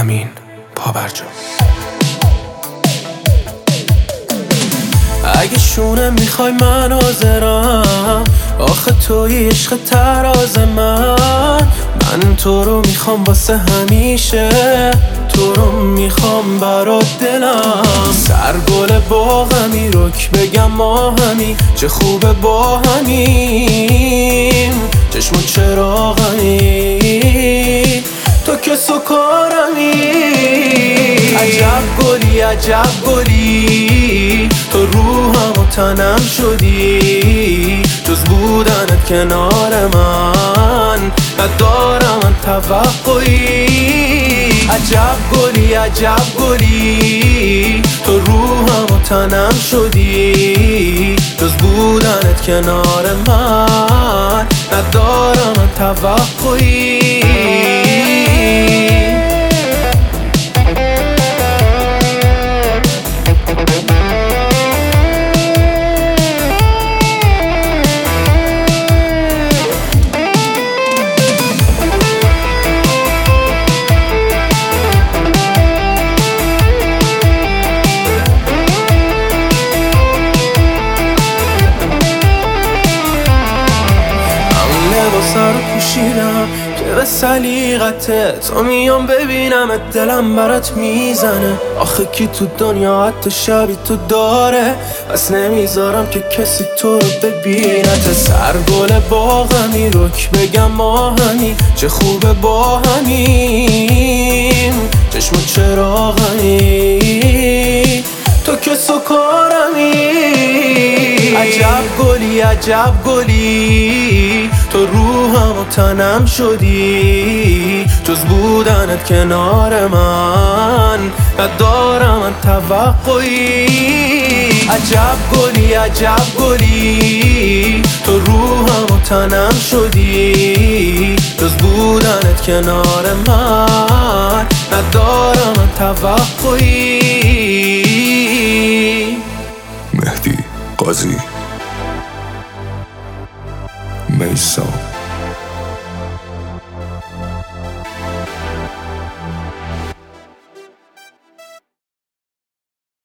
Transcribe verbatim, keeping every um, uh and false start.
امین پابرجا. اگه شونه میخوای من حاضرم، آخه توی عشق تراز من. من تو رو میخوام واسه همیشه، تو رو میخوام برات دلم. سرگل باغمی رک بگم ما همی، چه خوبه با همیم. چشم و چراغمی تو که سکارمی. عجب گلی عجب گلی، تو روحم و تنم شدی. جز بودنت کنار من ندارم من توقعی. عجب گلی عجب گلی، تو روحم و تنم شدی. جز بودنت کنار من ندارم من توقعی. لباسا رو پوشیدم که به سلیقته، تو میام ببینم دلم برات میزنه. آخه کی تو دنیا حتی شبی تو داره، بس نمیذارم که کسی تو رو ببینت. سرگل باغمی رک بگم ما همی، چه خوبه با همیم. چشم و چراغمی تو که سکارمی. عجب گلی عجب گلی، تو روحم و تنم شدی. جز بودنت کنار من ندارم من توقعی. عجب گلی عجب گلی، تو روحم و تنم شدی. جز بودنت کنار من ندارم من توقعی. مهدی قاضی، میثم